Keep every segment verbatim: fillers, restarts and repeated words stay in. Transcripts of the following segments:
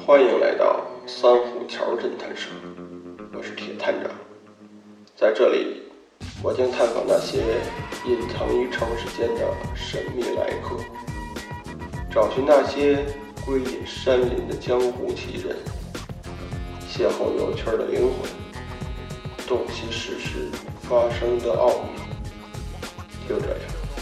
欢迎来到三虎桥侦探社，我是铁探长。在这里，我将探访那些隐藏于城市间的神秘来客，找寻那些归隐山林的江湖奇人，邂逅有趣的灵魂，洞悉世事发生的奥秘。就这样，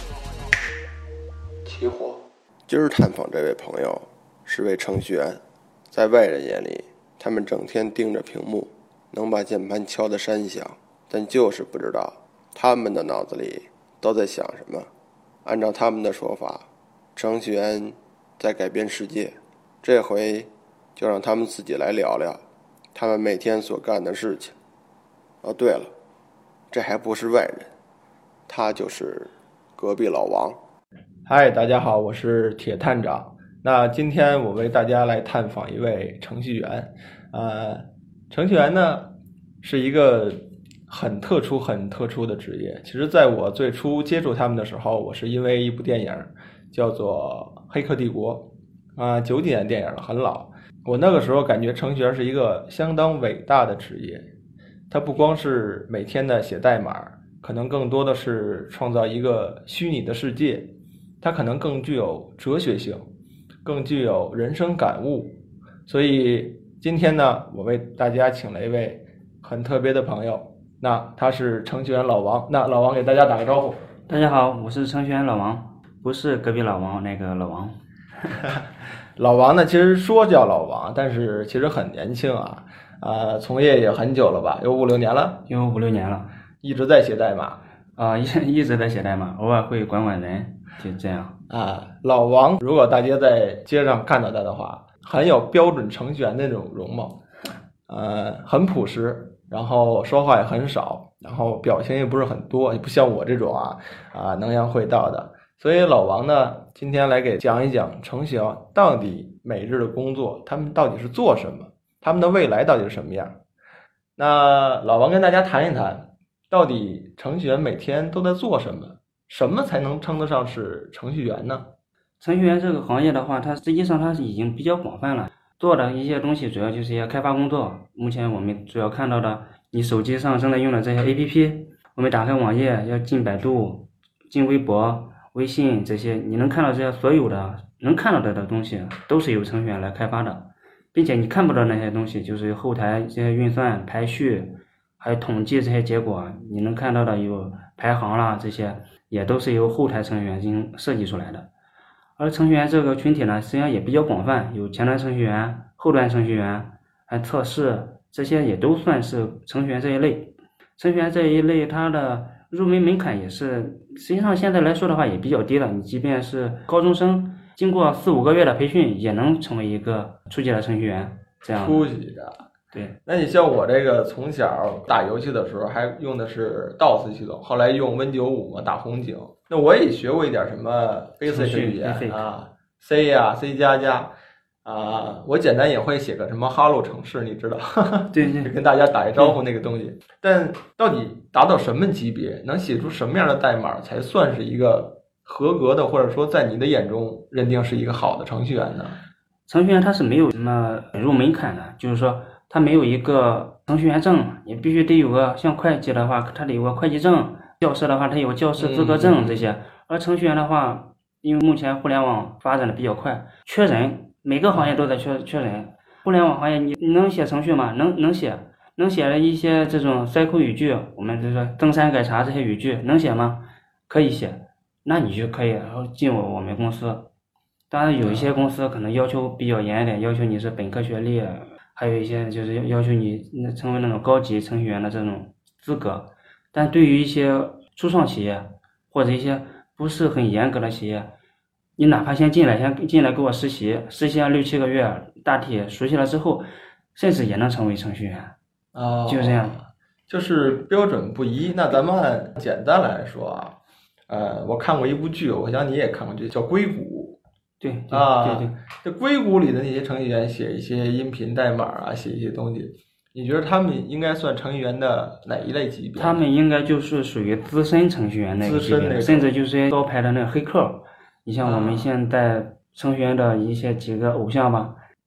起火。今儿探访这位朋友是位程序员，在外人眼里，他们整天盯着屏幕，能把键盘敲得山响，但就是不知道他们的脑子里都在想什么。按照他们的说法，程序员在改变世界，这回就让他们自己来聊聊他们每天所干的事情。哦，对了，这还不是外人，他就是隔壁老王。 嗨，大家好，我是铁探长。那今天我为大家来探访一位程序员。呃，程序员呢是一个很特殊、很特殊的职业。其实在我最初接触他们的时候，我是因为一部电影叫做《黑客帝国》啊，九几年电影了，很老。我那个时候感觉程序员是一个相当伟大的职业。他不光是每天的写代码，可能更多的是创造一个虚拟的世界。它可能更具有哲学性，更具有人生感悟。所以今天呢，我为大家请了一位很特别的朋友，那他是程序员老王。那老王给大家打个招呼。 大家好，我是程序员老王，不是隔壁老王那个老王。 老王呢，其实说叫老王，但是其实很年轻啊，呃，从业也很久了吧，有五六年了， 有五六年了， 一直在写代码啊，一一直在写代码，偶尔会管管人。就这样啊，老王，如果大家在街上看到他的话，很有标准程序员那种容貌，呃，很朴实，然后说话也很少，然后表情也不是很多，也不像我这种啊啊能言会道的。所以老王呢，今天来给讲一讲程序员到底每日的工作，他们到底是做什么，他们的未来到底是什么样。那老王跟大家谈一谈，到底程序员每天都在做什么？什么才能称得上是程序员呢？ 程序员这个行业的话，它实际上它是已经比较广泛了，做的一些东西主要就是一些开发工作。目前我们主要看到的，你手机上正在用的这些 A P P， 我们打开网页要进百度、进微博、微信这些，你能看到这些所有的能看到的的东西，都是由程序员来开发的，并且你看不到那些东西，就是后台这些运算、排序，还有统计这些结果，你能看到的有排行啦，这些也都是由后台程序员进行设计出来的。而程序员这个群体呢，实际上也比较广泛，有前端程序员、后端程序员，还测试，这些也都算是程序员这一类。程序员这一类它的入门门槛也是，实际上现在来说的话也比较低了，你即便是高中生，经过四五个月的培训，也能成为一个初级的程序员。这样初级的， 对。 那你像我这个从小打游戏的时候还用的是 D O S 系统，后来用 Win 九十五嘛，打红警。那我也学过一点什么 Basic 语言啊 ，C 呀、啊、C 加加啊，我简单也会写个什么 Hello 程式，你知道？ 对对， 跟大家打一招呼那个东西。但到底达到什么级别，能写出什么样的代码，才算是一个合格的，或者说在你的眼中认定是一个好的程序员呢？ 程序员他是没有什么入门槛的，就是说他没有一个程序员证，你必须得有个，像会计的话他得有个会计证，教师的话他有教师资格证这些。嗯、而程序员的话，因为目前互联网发展的比较快，缺人，每个行业都在缺缺人。互联网行业你能写程序吗？能能写，能写了一些这种塞库语句，我们就说登山改查这些语句能写吗？可以写，那你就可以然后进我我们公司。当然有一些公司可能要求比较严一点，要求你是本科学历，还有一些就是要求你成为那种高级程序员的这种资格。但对于一些初创企业或者一些不是很严格的企业，你哪怕先进来先进来给我实习实习六七个月，大体熟悉了之后，甚至也能成为程序员。 哦， 就这样， 就是标准不一。那咱们按简单来说啊，呃，我看过一部剧，我想你也看过，就叫《硅谷》。 对啊， 对对， 这硅谷里的那些程序员写一些音频代码啊，写一些东西，你觉得他们应该算程序员的哪一类级别？ 他们应该就是属于资深程序员那个级别，甚至就是高排的那个黑客。你像我们现在程序员的一些几个偶像吧，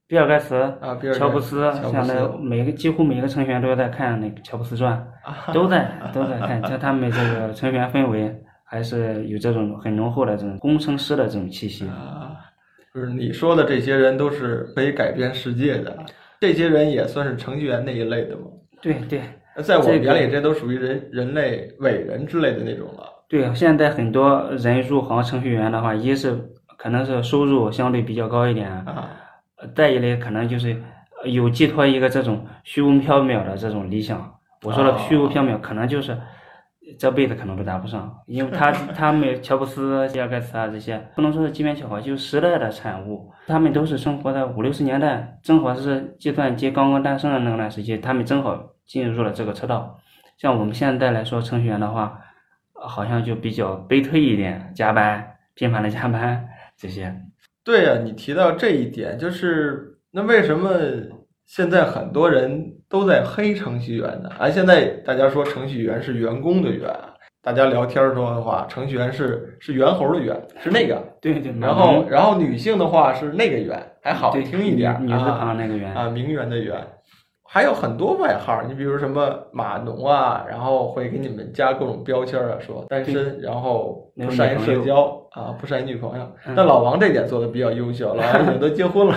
比尔盖茨啊，比尔盖乔布斯， 乔布斯像那每个几乎每个程序员都在看那个乔布斯传，都在都在看，像他们这个程序员氛围还是有这种很浓厚的这种工程师的这种气息啊。就是你说的这些人都是可以改变世界的，这些人也算是程序员那一类的吗？ 对对， 在我们眼里，这都属于人人类伟人之类的那种了。 对，现在很多人入行程序员的话，一是可能是收入相对比较高一点， 啊， 再一类可能就是有寄托一个这种虚无缥缈的这种理想。我说的虚无缥缈，可能就是这辈子可能都达不上，因为他他们乔布斯、比尔盖茨啊这些，不能说是机缘巧合，就是时代的产物。他们都是生活在五六十年代，正好是计算机刚刚诞生的那段时期，他们正好进入了这个车道。像我们现在来说，程序员的话，好像就比较悲催一点，加班，频繁的加班这些。 对呀、啊，你提到这一点，就是那为什么现在很多人都在黑程序员呢？啊，现在大家说程序员是员工的员，大家聊天说的话，程序员是是猿猴的猿，是那个。 对对。 然后然后女性的话是那个猿，还好听一点， 女字旁那个猿啊，名媛的媛。还有很多外号，你比如什么码农啊，然后会给你们加各种标签啊，说单身，然后不善于社交啊，不善于女朋友。 嗯、 但老王这点做的比较优秀，老王已经都结婚了。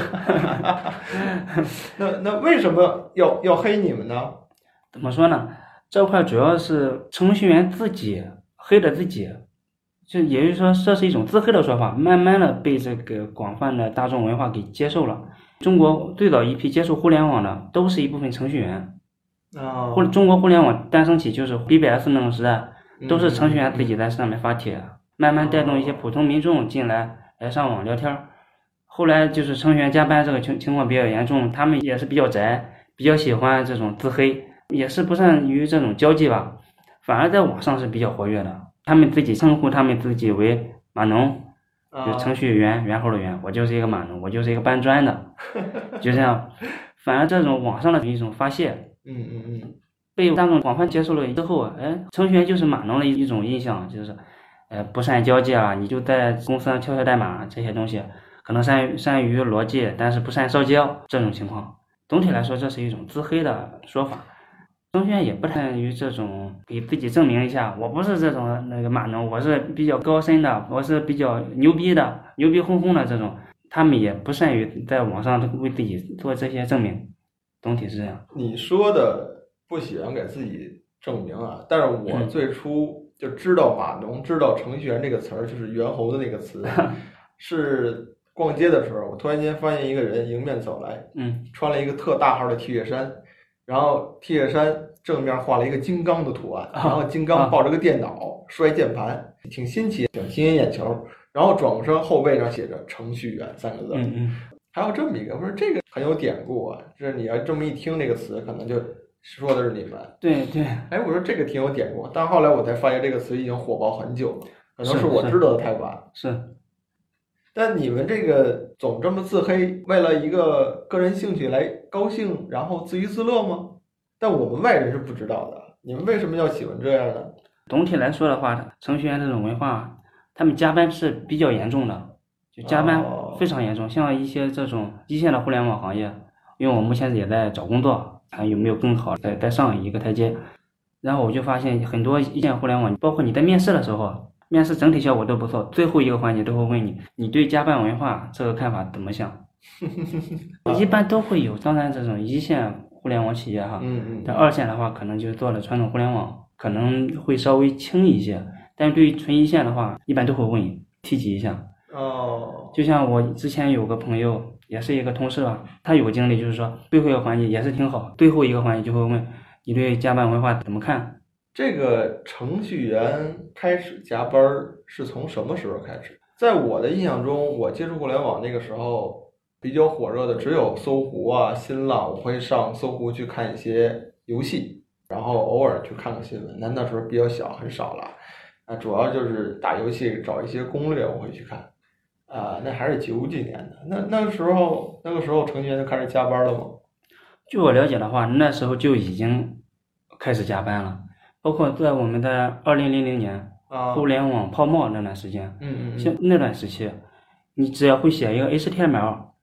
那那为什么要要黑你们呢？ 怎么说呢？这块主要是程序员自己黑的自己，就也就是说这是一种自黑的说法，慢慢的被这个广泛的大众文化给接受了。中国最早一批接触互联网的都是一部分程序员， 啊、 哦，中国互联网诞生起就是 B B S 那种时代，都是程序员自己在上面发帖，嗯、慢慢带动一些普通民众进来来上网聊天。后来就是程序员加班这个情情况比较严重，他们也是比较宅，比较喜欢这种自黑，也是不善于这种交际吧，反而在网上是比较活跃的。他们自己称呼他们自己为码农。就程序员，猿猴的猿，我就是一个码农，我就是一个搬砖的，就这样。反而这种网上的一种发泄， 嗯嗯嗯， 被大众广泛接受了之后，哎，程序员就是码农的一种印象，就是，呃，不善交际啊，你就在公司上敲敲代码这些东西，可能善于善于逻辑，但是不善社交这种情况。总体来说，这是一种自黑的说法。程序员也不善于这种给自己证明一下，我不是这种那个码农，我是比较高深的，我是比较牛逼的，牛逼哄哄的这种，他们也不善于在网上为自己做这些证明。总体是这样。 你说的不喜欢给自己证明啊，但是我最初就知道码农，知道程序员这个词儿，就是猿猴的那个词，是逛街的时候，我突然间发现一个人迎面走来， 嗯， 穿了一个特大号的 T 恤衫。然后 T 恤衫正面画了一个金刚的图案，然后金刚抱着个电脑摔键盘，挺新奇，挺吸引眼球。然后转过身后背上写着程序员三个字， 嗯嗯， 还有这么一个，我说这个很有典故啊，这你要这么一听这个词，可能就说的是你们。 对对， 哎，我说这个挺有典故，但后来我才发现这个词已经火爆很久了，可能是我知道的太晚。 是。 但你们这个总这么自黑，为了一个个人兴趣来高兴，然后自娱自乐吗？但我们外人是不知道的，你们为什么要喜欢这样呢？ 总体来说的话，程序员这种文化，他们加班是比较严重的，就加班非常严重。哦、像一些这种一线的互联网行业，因为我目前也在找工作，看有没有更好再再上一个台阶。然后我就发现很多一线互联网，包括你在面试的时候。面试整体效果都不错，最后一个环节都会问你，你对加班文化这个看法怎么想？一般都会有，当然这种一线互联网企业哈， 嗯嗯， 但二线的话可能就做了传统互联网，可能会稍微轻一些，但是对于纯一线的话，一般都会问你提及一下。 哦， 就像我之前有个朋友，也是一个同事吧，他有个经历就是说，最后一个环节也是挺好，最后一个环节就会问你对加班文化怎么看？ 这个程序员开始加班是从什么时候开始？在我的印象中，我接触互联网那个时候比较火热的只有搜狐啊、新浪，我会上搜狐去看一些游戏，然后偶尔去看个新闻。那那时候比较小，很少了。啊，主要就是打游戏找一些攻略，我会去看。啊，那还是九几年的，那那个时候，那个时候程序员就开始加班了吗？ 据我了解的话，那时候就已经开始加班了。包括在我们的二零零零年、啊、互联网泡沫那段时间， 嗯嗯， 像那段时期，你只要会写一个 H T M L，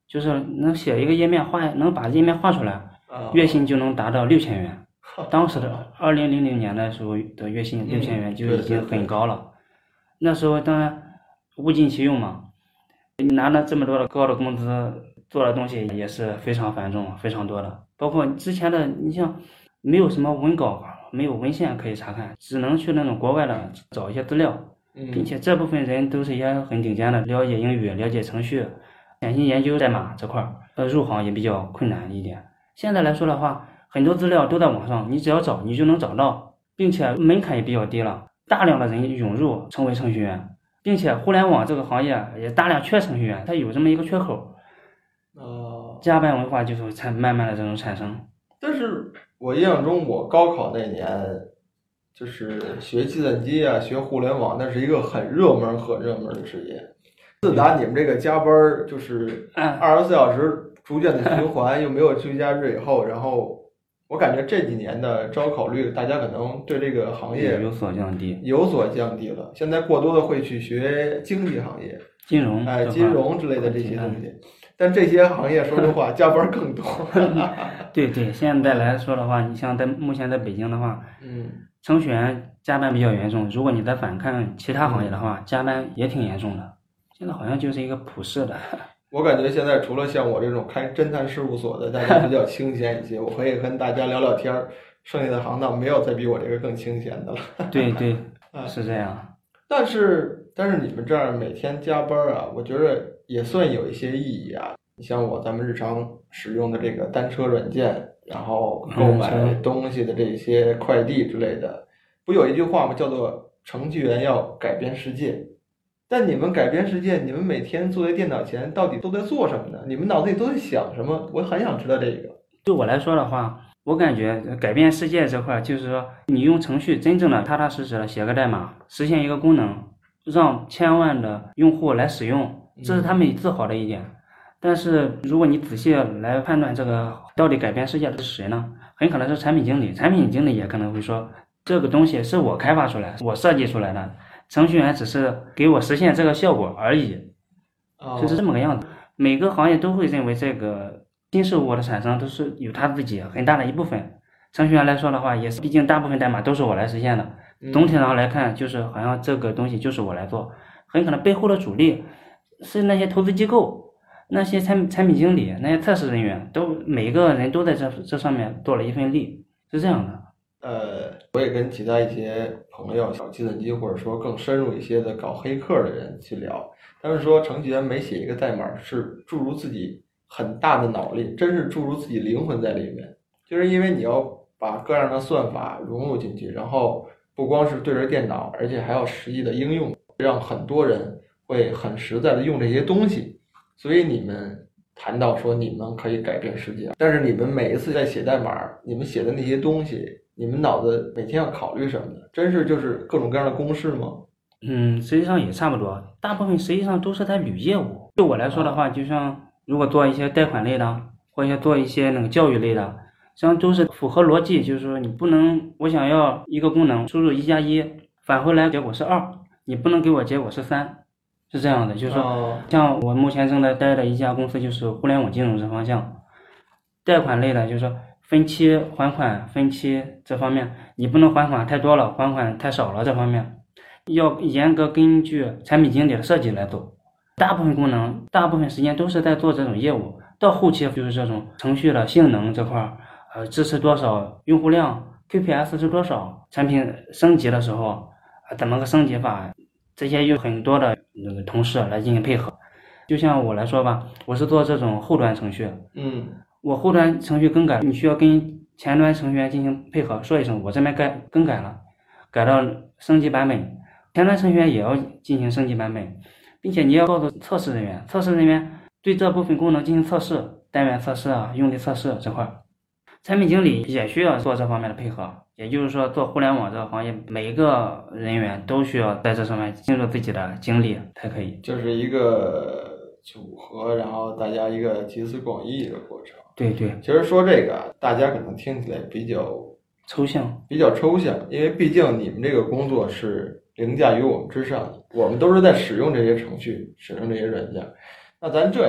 就是能写一个页面画，能把页面画出来， 啊月薪就能达到六千元。当时的二零零零年的时候的月薪六千元就已经很高了。 嗯、 那时候当然物尽其用嘛，你拿了这么多的高的工资，做的东西也是非常繁重、非常多的。包括之前的，你像没有什么文稿，没有文献可以查看，只能去那种国外的找一些资料，并且这部分人都是一些很顶尖的，了解英语、了解程序、潜心研究代码这块儿，呃，入行也比较困难一点。现在来说的话，很多资料都在网上，你只要找你就能找到，并且门槛也比较低了，大量的人涌入成为程序员，并且互联网这个行业也大量缺程序员，它有这么一个缺口， 呃， 加班文化就是才慢慢的这种产生。 但是我印象中，我高考那年就是学计算机啊，学互联网，那是一个很热门、很热门的职业。自打你们这个加班就是二十四小时逐渐的循环，又没有休假日以后，然后我感觉这几年的招考率，大家可能对这个行业有所降低， 有所降低了。现在过多的会去学经济行业、 金融， 哎，金融之类的这些东西。但这些行业说实话加班更多。 对对，现在来说的话，你像在目前在北京的话， 嗯， 程序员加班比较严重。如果你再反看其他行业的话，嗯、加班也挺严重的。现在好像就是一个普世的。 我感觉现在除了像我这种开侦探事务所的，大家比较清闲一些，我可以跟大家聊聊天儿。剩下的行当没有再比我这个更清闲的了。 对对，是这样。 但是但是你们这样每天加班啊，我觉得也算有一些意义啊。你像我咱们日常使用的这个单车软件，然后购买东西的这些快递之类的，不有一句话吗？叫做程序员要改变世界。但你们改变世界，你们每天坐在电脑前到底都在做什么呢？你们脑子里都在想什么？我很想知道这个。 对我来说的话，我感觉改变世界这块就是说，你用程序真正的踏踏实实的写个代码，实现一个功能，让千万的用户来使用，这是他们自豪的一点。但是如果你仔细来判断这个到底改变世界的是谁呢？很可能是产品经理，产品经理也可能会说，这个东西是我开发出来，我设计出来的，程序员只是给我实现这个效果而已，就是这么个样子。每个行业都会认为这个新事物的产生都是有他自己很大的一部分。程序员来说的话，也是毕竟大部分代码都是我来实现的，总体上来看就是好像这个东西就是我来做，很可能背后的主力是那些投资机构。那些产产品经理、那些测试人员，都每一个人都在这这上面做了一份力，是这样的。 呃，我也跟其他一些朋友搞计算机，或者说更深入一些的搞黑客的人去聊，他们说程序员每写一个代码是注入自己很大的脑力，真是注入自己灵魂在里面，就是因为你要把各样的算法融入进去，然后不光是对着电脑，而且还要实际的应用，让很多人会很实在的用这些东西。所以你们谈到说你们可以改变世界，但是你们每一次在写代码，你们写的那些东西，你们脑子每天要考虑什么呢？真是就是各种各样的公式吗？ 嗯，实际上也差不多，大部分实际上都是在捋业务。对我来说的话，就像如果做一些贷款类的，或者做一些那个教育类的，实际上都是符合逻辑，就是说你不能，我想要一个功能，输入一加一，返回来结果是二，你不能给我结果是三。是这样的，就是说，像我目前正在待的一家公司，就是互联网金融这方向，贷款类的，就是说分期还款、分期这方面，你不能还款太多了，还款太少了，这方面要严格根据产品经理的设计来走。大部分功能，大部分时间都是在做这种业务，到后期就是这种程序的性能这块，呃，支持多少用户量 ，K P S 是多少，产品升级的时候，啊，怎么个升级法？这些有很多的那个同事来进行配合，就像我来说吧，我是做这种后端程序， 嗯， 我后端程序更改，你需要跟前端程序员进行配合，说一声我这边改更改了，改到升级版本，前端程序员也要进行升级版本，并且你要告诉测试人员，测试人员对这部分功能进行测试，单元测试啊，用力测试这块，产品经理也需要做这方面的配合。也就是说，做互联网这个行业，每一个人员都需要在这上面进入自己的经历才可以， 就是一个组合，然后大家一个集思广益的过程。 对对， 其实说这个，大家可能听起来比较抽象， 比较抽象，因为毕竟你们这个工作是凌驾于我们之上的，我们都是在使用这些程序，使用这些软件。那咱这样，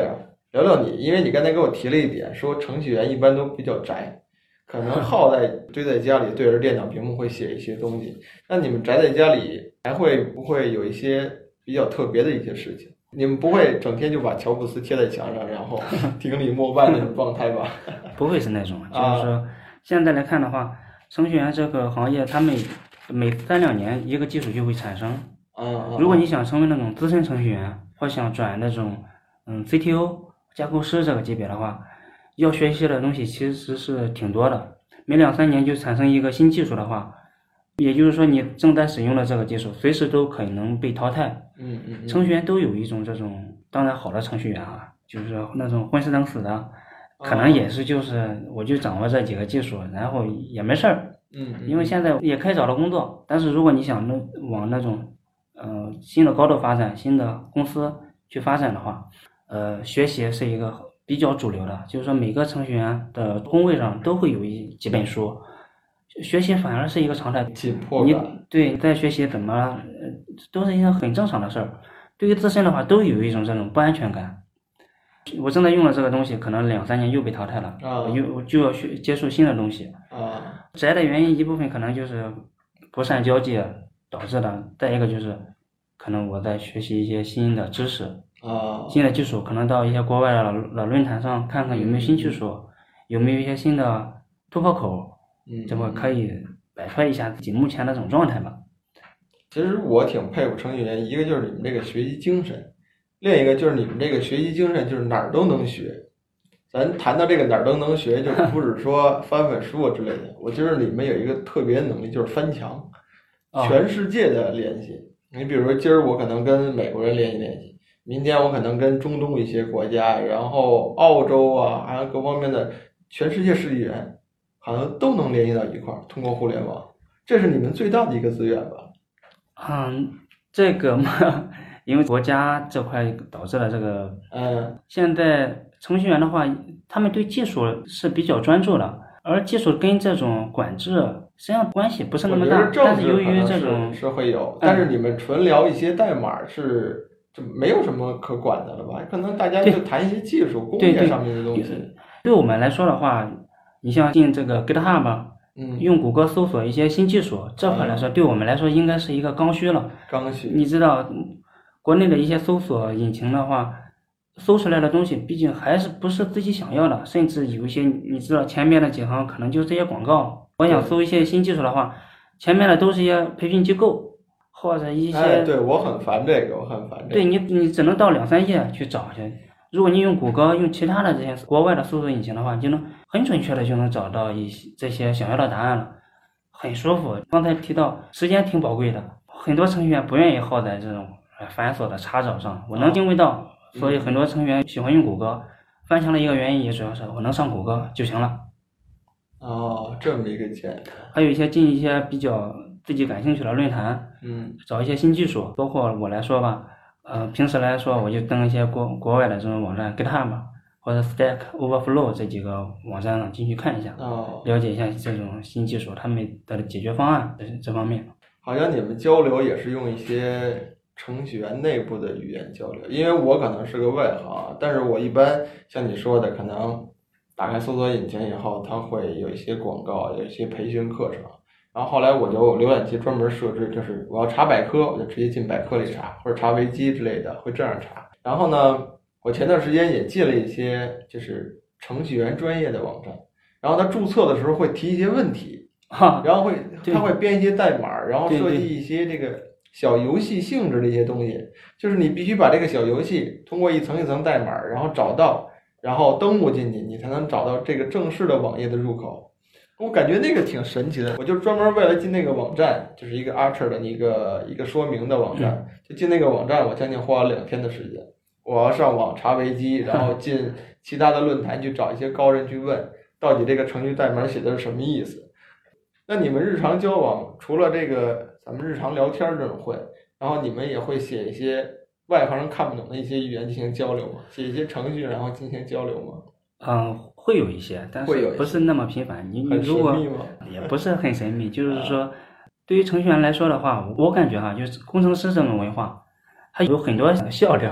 聊聊你，因为你刚才给我提了一点，说程序员一般都比较宅，可能耗在堆在家里对着电脑屏幕会写一些东西。那你们宅在家里还会不会有一些比较特别的一些事情？你们不会整天就把乔布斯贴在墙上，然后顶礼膜拜那种状态吧？ 不会是那种，就是说现在来看的话，程序员这个行业，它每每三两年一个技术就会产生。 啊， 如果你想成为那种资深程序员，或想转那种嗯 C T O 架构师这个级别的话，要学习的东西其实是挺多的。每两三年就产生一个新技术的话，也就是说你正在使用的这个技术随时都可能被淘汰。 嗯嗯嗯， 程序员都有一种这种，当然好的程序员啊，就是那种混吃等死的，可能也是就是我就掌握这几个技术，然后也没事儿。 嗯， 因为现在也可以找到工作，但是如果你想那往那种呃新的高度发展，新的公司去发展的话，呃，学习是一个比较主流的，就是说每个程序员的工位上都会有一几本书，学习反而是一个常态。 紧迫你感， 对在学习怎么呃都是一件很正常的事儿。对于自身的话，都有一种这种不安全感。我正在用的这个东西，可能两三年又被淘汰了， 啊我又我就要学接触新的东西。 啊， 宅的原因一部分可能就是不善交际导致的，再一个就是可能我在学习一些新的知识、 啊， 新的技术，可能到一些国外的的论坛上看看有没有新技术，有没有一些新的突破口， 嗯， 这么可以摆脱一下自己目前的这种状态吧。 其实我挺佩服程序员，一个就是你们这个学习精神，另一个就是你们这个学习精神就是哪儿都能学。咱谈到这个哪儿都能学，就不是说翻翻书啊之类的。我觉得你们有一个特别能力，就是翻墙，全世界的联系。你比如说今儿我可能跟美国人联系联系，明天我可能跟中东一些国家，然后澳洲啊，还有各方面的全世界十几元，好像都能联系到一块儿，通过互联网，这是你们最大的一个资源吧？ 嗯，这个嘛，因为国家这块导致了这个， 嗯， 现在程序员的话，他们对技术是比较专注的，而技术跟这种管制实际上关系不是那么大。但是由于这种是会有，但是你们纯聊一些代码是就没有什么可管的了吧？可能大家就谈一些技术、工业上面的东西。 对我们来说的话，你像进这个 GitHub。 嗯， 用谷歌搜索一些新技术，这块来说，对我们来说应该是一个刚需了。 刚需。 你知道，国内的一些搜索引擎的话，搜出来的东西毕竟还是不是自己想要的，甚至有一些你知道前面的几行可能就是这些广告。我想搜一些新技术的话，前面的都是一些培训机构或者一些。 哎，对我很烦这个，我很烦这个。 对你，你只能到两三页去找去。如果你用谷歌、用其他的这些国外的搜索引擎的话，你就能很准确的就能找到一些这些想要的答案了，很舒服。刚才提到时间挺宝贵的，很多程序员不愿意耗在这种繁琐的查找上，我能体会到，所以很多程序员喜欢用谷歌。翻墙的一个原因也主要是我能上谷歌就行了。 哦，这么一个简单。 还有一些进一些比较自己感兴趣的论坛， 嗯， 找一些新技术，包括我来说吧。呃，平时来说，我就登一些国国外的这种网站 ，GitHub 或者 Stack Overflow 这几个网站上进去看一下， 哦， 了解一下这种新技术他们的解决方案这这方面。 好像你们交流也是用一些程序员内部的语言交流，因为我可能是个外行，但是我一般像你说的，可能打开搜索引擎以后，它会有一些广告，有一些培训课程。然后后来我就浏览器专门设置，就是我要查百科，我就直接进百科里查，或者查维基之类的，会这样查。然后呢，我前段时间也进了一些就是程序员专业的网站，然后他注册的时候会提一些问题，然后会他会编一些代码，然后设计一些这个小游戏性质的一些东西，就是你必须把这个小游戏通过一层一层代码，然后找到，然后登录进去，你才能找到这个正式的网页的入口。我感觉那个挺神奇的，我就专门为了进那个网站，就是一个 Archer 的一个一个说明的网站，就进那个网站，我将近花了两天的时间。我要上网查维基，然后进其他的论坛去找一些高人去问，到底这个程序代码写的是什么意思。那你们日常交往，除了这个咱们日常聊天这种会，然后你们也会写一些外行人看不懂的一些语言进行交流吗？写一些程序然后进行交流吗？ 嗯，会有一些，但是不是那么频繁。你你如果也不是很神秘，就是说，对于程序员来说的话，我感觉哈，就是工程师这种文化，它有很多笑料。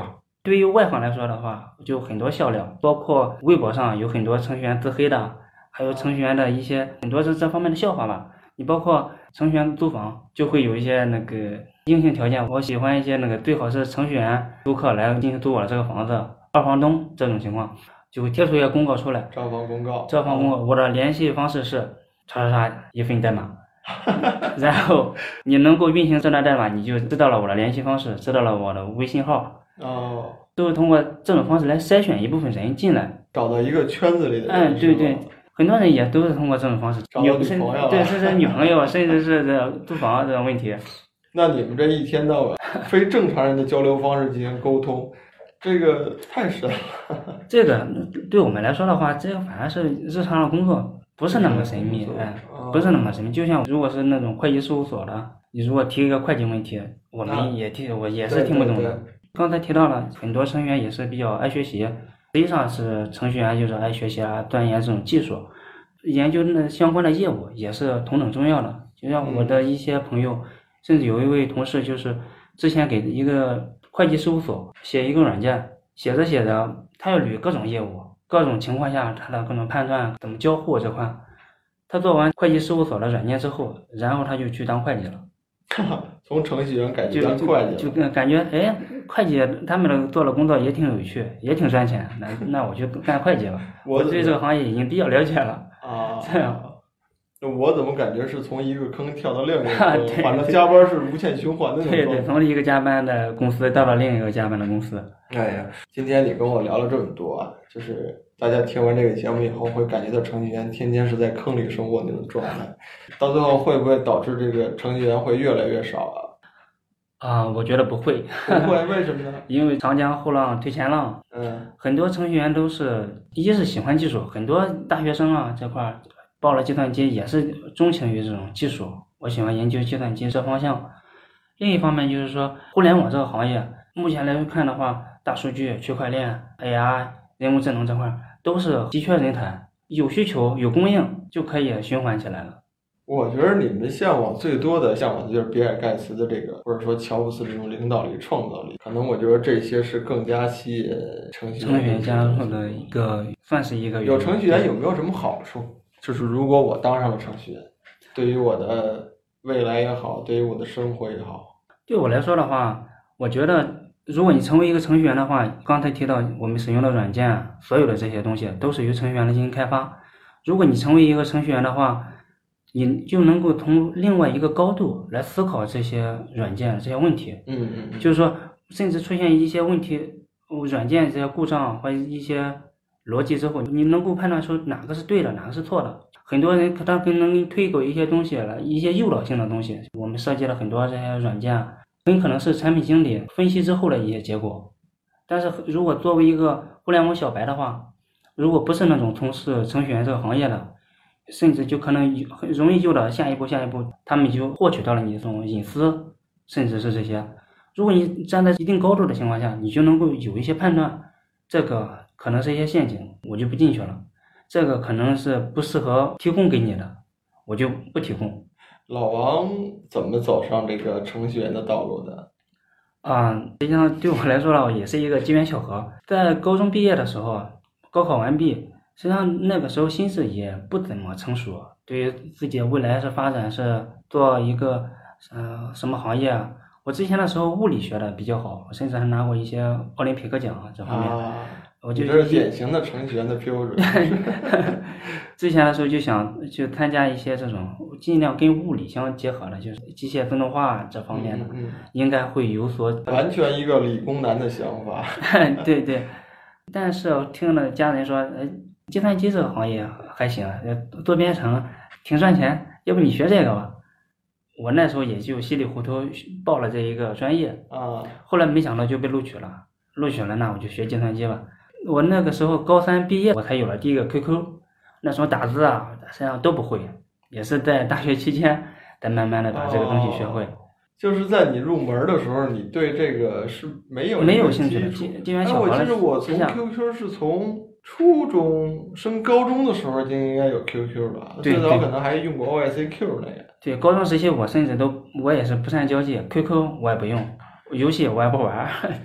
对于外行来说的话，就很多笑料，包括微博上有很多程序员自黑的，还有程序员的一些很多是这方面的笑话吧。你包括程序员租房就会有一些那个硬性条件，我喜欢一些那个最好是程序员租客来进行租我的这个房子，二房东这种情况就会贴出一个公告出来， 招房公告， 招房公告，我的联系方式是叉叉叉一份代码。然后你能够运行这段代码，你就知道了我的联系方式，知道了我的微信号， 哦， 都是通过这种方式来筛选一部分人进来， 找到一个圈子里的人。 嗯，对对，很多人也都是通过这种方式找到女朋友了， 对，甚至女朋友，甚至是这租房这种问题。 那你们这一天到晚非正常人的交流方式进行沟通，这个太深了。 这个对我们来说的话，这个反而是日常的工作，不是那么神秘，哎，不是那么神秘。就像如果是那种会计事务所的，你如果提一个会计问题，我们也听，我也是听不懂的。 对对对， 刚才提到了很多程序员也是比较爱学习，实际上是程序员就是爱学习啊，钻研这种技术，研究那相关的业务也是同等重要的。就像我的一些朋友，嗯、甚至有一位同事就是之前给一个会计事务所写一个软件，写着写着他要捋各种业务，各种情况下他的各种判断怎么交互这块，他做完会计事务所的软件之后，然后他就去当会计了。 从程序员改去当会计了， 就就感觉哎，会计他们的做的工作也挺有趣，也挺赚钱，那那我就干会计了。我对这个行业已经比较了解了啊。 这样， 我怎么感觉是从一个坑跳到另一个坑，反正加班是无限循环的那种。 对对，从一个加班的公司到了另一个加班的公司。 哎呀，今天你跟我聊了这么多啊，就是大家听完这个节目以后会感觉到程序员天天是在坑里生活那种状态，到最后会不会导致这个程序员会越来越少啊？ 啊，我觉得不会。 不会，为什么呢？ 因为长江后浪推前浪， 嗯， 很多程序员都是一是喜欢技术，很多大学生啊这块报了计算机也是钟情于这种技术，我喜欢研究计算机这方向。另一方面就是说，互联网这个行业目前来看的话，大数据、区块链、A I、人工智能这块都是稀缺人才，有需求有供应就可以循环起来了。 我觉得你们向往最多的向往的就是比尔盖茨的这个，或者说乔布斯这种领导力、创造力。可能我觉得这些是更加吸引程序员。 程序员加入的一个，算是一个。 有程序员有没有什么好处？就是如果我当上了程序员，对于我的未来也好，对于我的生活也好。 对我来说的话，我觉得如果你成为一个程序员的话，刚才提到我们使用的软件，所有的这些东西都是由程序员来进行开发。如果你成为一个程序员的话，你就能够从另外一个高度来思考这些软件这些问题。 嗯嗯。 就是说，甚至出现一些问题，软件这些故障或者一些逻辑之后，你能够判断出哪个是对的，哪个是错的。很多人他可能推给一些东西了，一些诱导性的东西。我们设计了很多这些软件，很可能是产品经理分析之后的一些结果。但是如果作为一个互联网小白的话，如果不是那种从事程序员这个行业的，甚至就可能很容易诱导下一步下一步，他们就获取到了你这种隐私，甚至是这些。如果你站在一定高度的情况下，你就能够有一些判断，这个可能是一些陷阱，我就不进去了。这个可能是不适合提供给你的，我就不提供。 老王怎么走上这个程序员的道路的？ 啊、嗯，实际上对我来说呢，也是一个机缘巧合。在高中毕业的时候，高考完毕，实际上那个时候心智也不怎么成熟，对于自己未来是发展是做一个呃什么行业啊？我之前的时候物理学的比较好，我甚至还拿过一些奥林匹克奖这方面。 啊， 我就这是典型的程序员的标准。 之前的时候就想去参加一些这种尽量跟物理相结合的，就是机械自动化这方面的， 嗯嗯、 应该会有所完全一个理工男的想法。 对对，但是我听了家人说，呃，计算机这个行业还行，做编程挺赚钱，要不你学这个吧？我那时候也就稀里糊涂报了这一个专业啊， 后来没想到就被录取了，录取了那我就学计算机吧。我那个时候高三毕业，我才有了第一个 Q Q， 那时候打字啊实际上都不会，也是在大学期间才慢慢的把这个东西学会。 哦，就是在你入门的时候，你对这个是没有没有兴趣的，机机缘巧合。 哎，我记得我从 Q Q 是从初中升高中的时候就应该有 Q Q 了，最早可能还用过 O I C Q 那个。 对，高中时期我甚至都我也是不善交际 ，Q Q 我也不用，游戏我也不玩，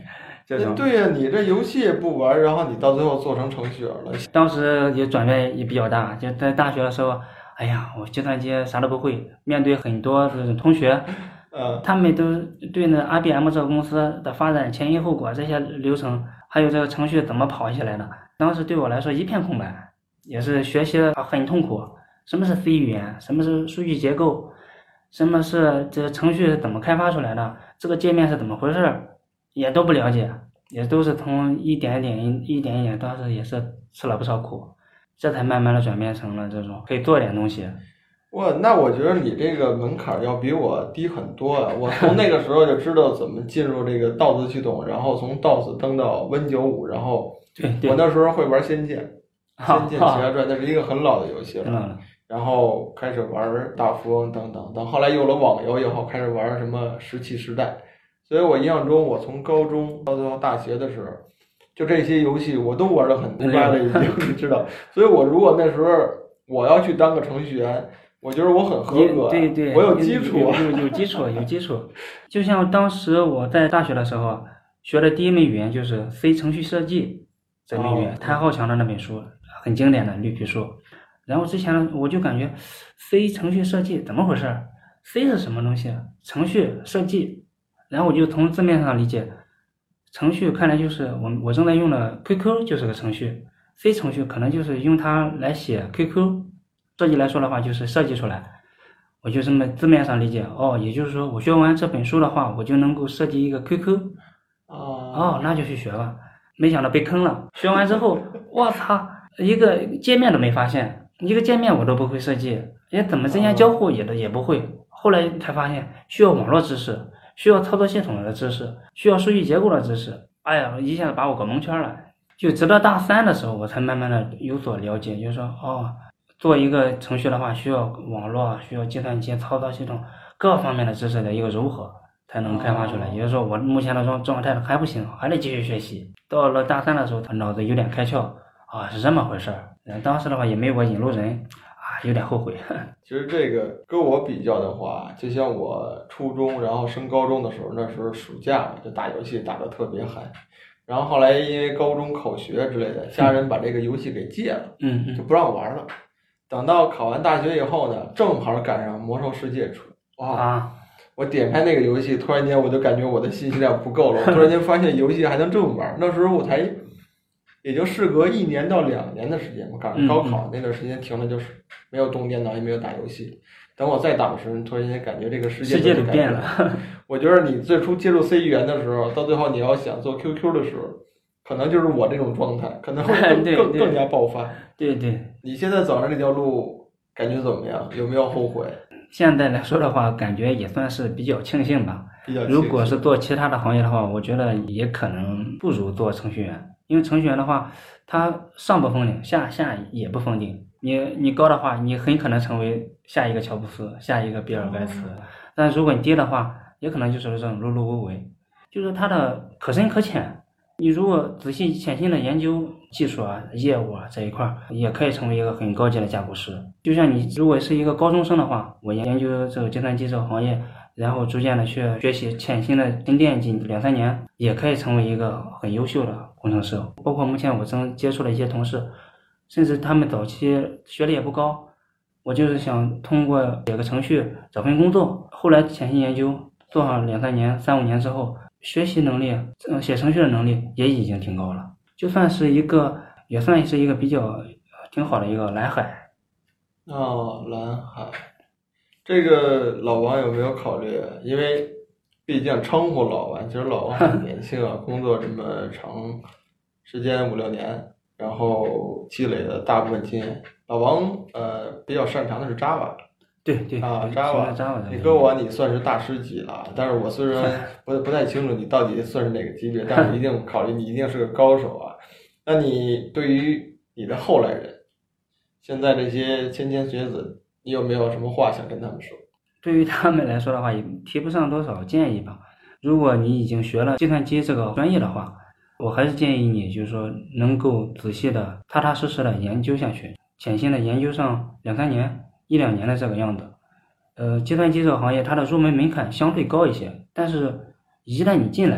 这种。 对呀、啊，你这游戏也不玩，然后你到最后做成程序员了。 当时也转变也比较大，就在大学的时候，哎呀，我计算机啥都不会，面对很多这种同学， 嗯， 他们都对那 I B M 这个公司的发展前因后果这些流程，还有这个程序怎么跑起来的，当时对我来说一片空白，也是学习很痛苦。什么是 C 语言？什么是数据结构？什么是这程序怎么开发出来的？这个界面是怎么回事？也都不了解，也都是从一点一点一点一点，当时也是吃了不少苦，这才慢慢的转变成了这种可以做点东西。 哇，那我觉得你这个门槛要比我低很多啊！我从那个时候就知道怎么进入这个 D O S 系统，然后从 D O S 登到 Win 九五，然后对对， 我那时候会玩《仙剑》，《仙剑奇侠传》那是一个很老的游戏了。 嗯， 然后开始玩大富翁等等，等后来有了网游以后，开始玩什么石器时代。所以我印象中，我从高中到最后大学的时候，就这些游戏我都玩得很明白了，已经你知道。所以我如果那时候我要去当个程序员，我觉得我很合格， 对对， 我有基础， 有有有基础，有基础。就像当时我在大学的时候学的第一门语言就是 C 程序设计这门语言，谭浩强的那本书很经典的绿皮书。然后之前我就感觉 C 程序设计怎么回事 ？C 是什么东西？程序设计。然后我就从字面上理解，程序看来就是我我正在用的 Q Q 就是个程序 ，C 程序可能就是用它来写 Q Q。设计来说的话，就是设计出来。我就这么字面上理解，哦，也就是说我学完这本书的话，我就能够设计一个 Q Q。 哦， 哦，那就去学吧。没想到被坑了。学完之后，我操，一个界面都没发现，一个界面我都不会设计，哎，怎么之间交互也都也不会。后来才发现需要网络知识，需要操作系统的知识，需要数据结构的知识。哎呀，一下子把我搞蒙圈了。就直到大三的时候，我才慢慢的有所了解，就是说，哦，做一个程序的话，需要网络，需要计算机操作系统各方面的知识的一个糅合，才能开发出来。也就是说，我目前的状状态还不行，还得继续学习。到了大三的时候，脑子有点开窍啊，是这么回事儿。当时的话也没有个引路人啊，有点后悔。 其实这个跟我比较的话，就像我初中然后升高中的时候，那时候暑假就打游戏打得特别狠。然后后来因为高中考学之类的，家人把这个游戏给戒了， 嗯， 就不让我玩了。等到考完大学以后呢，正好赶上魔兽世界出，哇！ 啊， 我点开那个游戏，突然间我就感觉我的信息量不够了。我突然间发现游戏还能这么玩。那时候我才也就事隔一年到两年的时间，我赶上高考那段时间停了，就是没有动电脑，也没有打游戏。等我再打的时候，突然间感觉这个世界世界都变了。 我觉得你最初接触 C 语言的时候，到最后你要想做 Q Q 的时候，可能就是我这种状态，可能会更对更更加爆发。 对对， 你现在走上这条路，感觉怎么样？有没有后悔？ 现在来说的话，感觉也算是比较庆幸吧。 比较庆幸。 如果是做其他的行业的话，我觉得也可能不如做程序员，因为程序员的话，他上不封顶，下下也不封顶。你你高的话，你很可能成为下一个乔布斯，下一个比尔盖茨。但如果你低的话，也可能就是这种碌碌无为，就是它的可深可浅。你如果仔细潜心的研究技术啊、业务啊这一块，也可以成为一个很高级的架构师。就像你如果是一个高中生的话，我研究这个计算机这个行业，然后逐渐的去学习，潜心的沉淀进两三年，也可以成为一个很优秀的工程师。包括目前我正接触的一些同事，甚至他们早期学历也不高，我就是想通过写个程序找份工作，后来潜心研究，做上两三年、三五年之后，学习能力、呃写程序的能力也已经挺高了，就算是一个，也算是一个比较挺好的一个蓝海。 哦，蓝海，这个老王有没有考虑？因为毕竟称呼老王，其实老王很年轻啊，工作这么长时间五六年，然后积累了大部分经验。老王呃比较擅长的是 Java。 对对啊 ，Java， Java， 你跟我你算是大师级了，但是我虽然不不太清楚你到底算是哪个级别，但是一定考虑你一定是个高手啊。那你对于你的后来人，现在这些芊芊学子，你有没有什么话想跟他们说？ 对于他们来说的话，也提不上多少建议吧。如果你已经学了计算机这个专业的话，我还是建议你，就是说能够仔细的、踏踏实实的研究下去，潜心的研究上两三年、一两年的这个样子。呃，计算机这个行业它的入门门槛相对高一些，但是一旦你进来，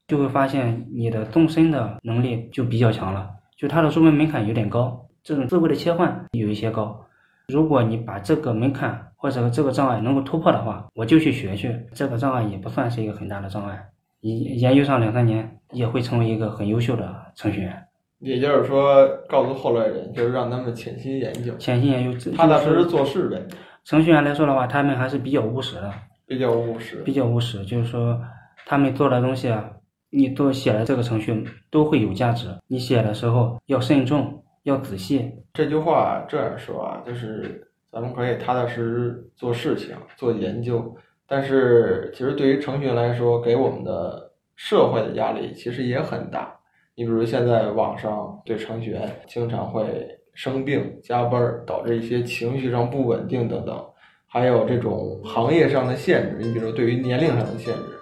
就会发现你的动身的能力就比较强了，就它的入门门槛有点高，这种思维的切换有一些高。如果你把这个门槛或者这个障碍能够突破的话，我就去学去，这个障碍也不算是一个很大的障碍，研究上两三年也会成为一个很优秀的程序员。 也就是说，告诉后来人，就是让他们潜心研究， 潜心研究， 踏踏实实做事呗。 程序员来说的话，他们还是比较务实的， 比较务实， 比较务实，就是说他们做的东西啊，你都写的这个程序都会有价值，你写的时候要慎重，要仔细。 这句话这样说啊，就是咱们可以踏踏实实做事情，做研究，但是其实对于程序员来说，给我们的社会的压力其实也很大。你比如现在网上对程序员经常会生病、加班，导致一些情绪上不稳定等等，还有这种行业上的限制，你比如对于年龄上的限制，